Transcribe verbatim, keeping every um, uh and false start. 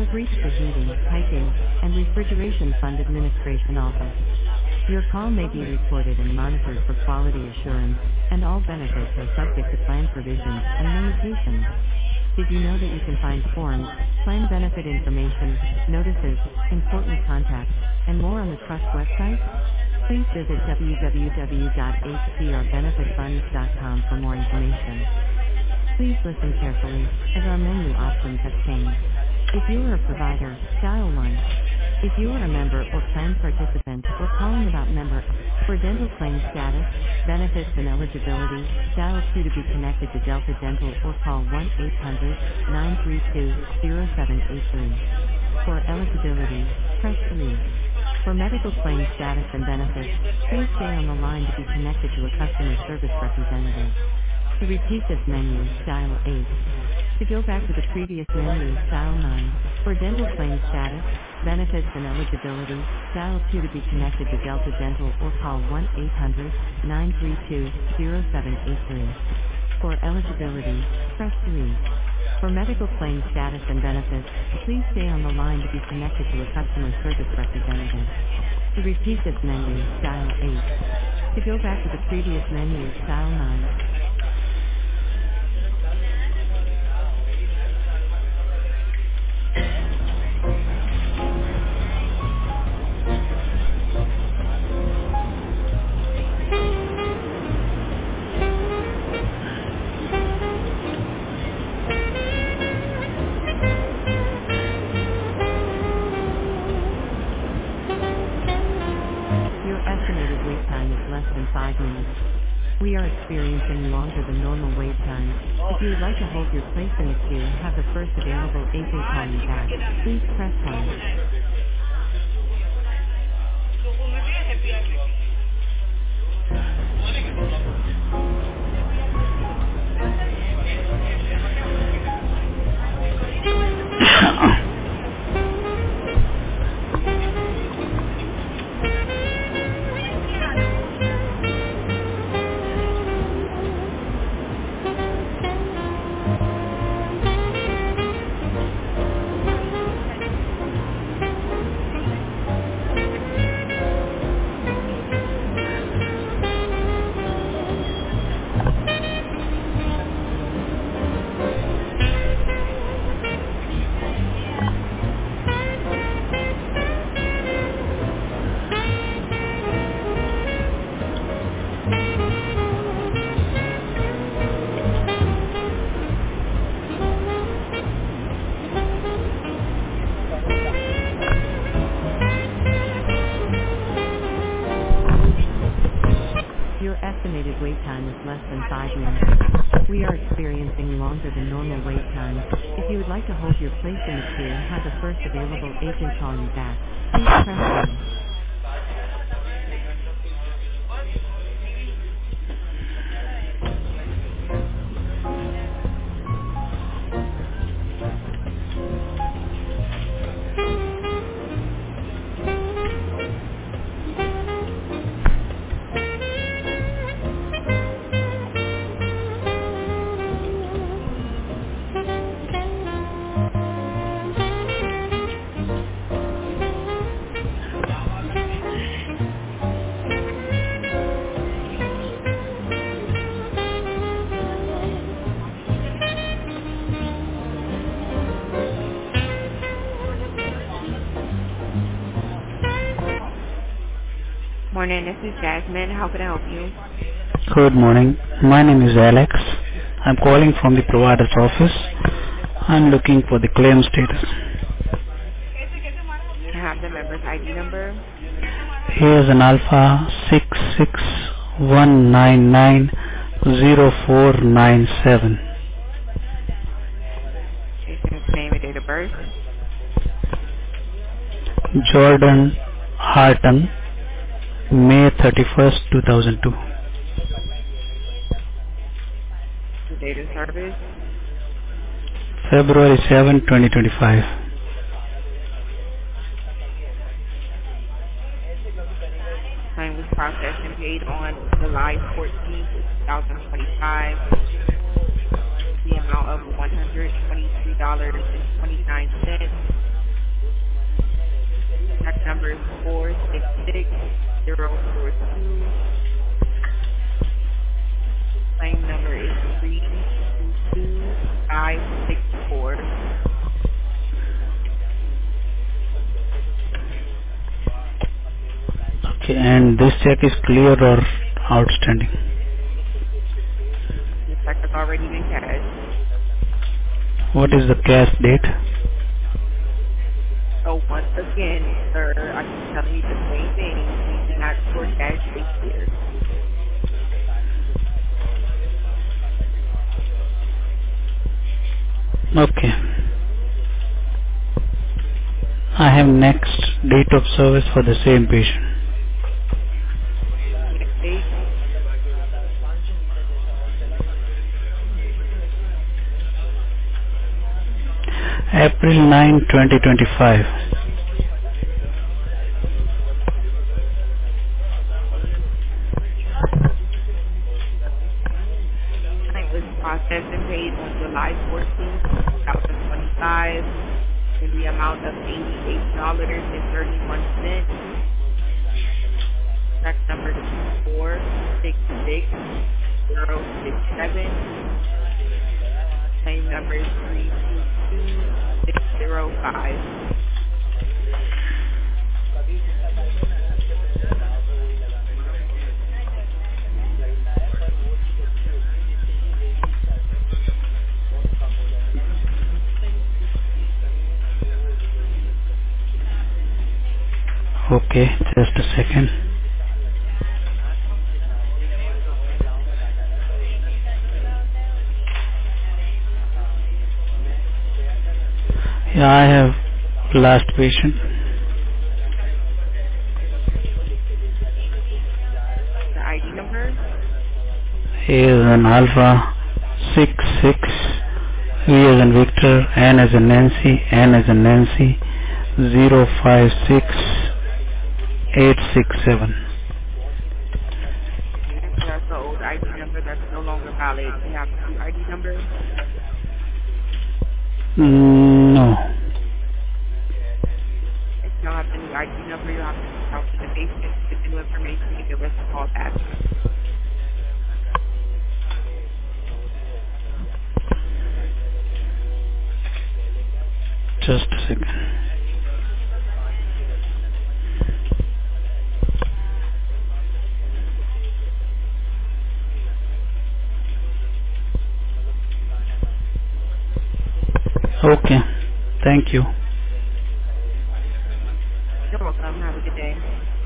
have reached the Heating, Piping, and Refrigeration Fund Administration Office. Your call may be recorded and monitored for quality assurance, and all benefits are subject to plan provisions and limitations. Did you know that you can find forms, plan benefit information, notices, important contacts, and more on the Trust website? Please visit w w w dot h c r benefit funds dot com for more information. Please listen carefully, as our menu options have changed. If you are a provider, dial one. If you are a member or plan participant, or calling about member, for dental claim status, benefits and eligibility, dial two to be connected to Delta Dental or call one eight hundred, nine three two, zero seven eight three. For eligibility, press three. For medical claim status and benefits, please stay on the line to be connected to a customer service representative. To repeat this menu, dial eight. To go back to the previous menu, dial nine. For dental claim status, benefits and eligibility, dial two to be connected to Delta Dental or call one eight hundred, nine three two, zero seven eight three. For eligibility, press three. For medical claim status and benefits, please stay on the line to be connected to a customer service representative. To repeat this menu, dial eight. To go back to the previous menu, dial nine. Your estimated wait time is less than five minutes. We are experiencing longer than normal wait times. If you would like to hold your place in the queue and have the first available agent call you back, please press one. Your estimated wait time is less than five minutes. We are experiencing longer than normal wait times. If you would like to hold your place in the queue and have the first available agent call you back, please press one. Morning, this is Jasmine. How can I help you? Good morning. My name is Alex. I'm calling from the provider's office. I'm looking for the claim status. I have the member's I D number. Here's an alpha six six one nine nine zero four nine seven. Patient's name and date of birth. Jordan Harton, May thirty-first, two thousand two. The date of service. February seventh, twenty twenty-five. Claim was processed and paid on July fourteenth, twenty twenty-five. The amount of one hundred twenty-three dollars and twenty-nine cents. number is four six six zero four two. Claim number is three two two five six four. Okay, and this check is clear or outstanding? The check has already been cashed. What is the cash date? So once again, sir, I keep telling you the same thing. We do not store cash dates here. Okay. I have next date of service for the same patient. Next date, April ninth, twenty twenty-five. client was processed and paid on July fourteenth, twenty twenty-five, in the amount of eighty-eight dollars and thirty-one cents. Check number is four six six zero six seven. Claim number is three two two six zero five. Okay, just a second. Yeah, I have last patient. The I D number, He is an alpha six six, V as in Victor, N as in Nancy, N as in Nancy, zero five six eight six seven. okay, so that's the old I D number that's no longer valid. You have a new I D number. Mm, no, If you don't have the new I D number, you'll have to reach out to the patient, get the new information, and give us a call back. just a second. Okay, thank you. You're welcome. Have a good day.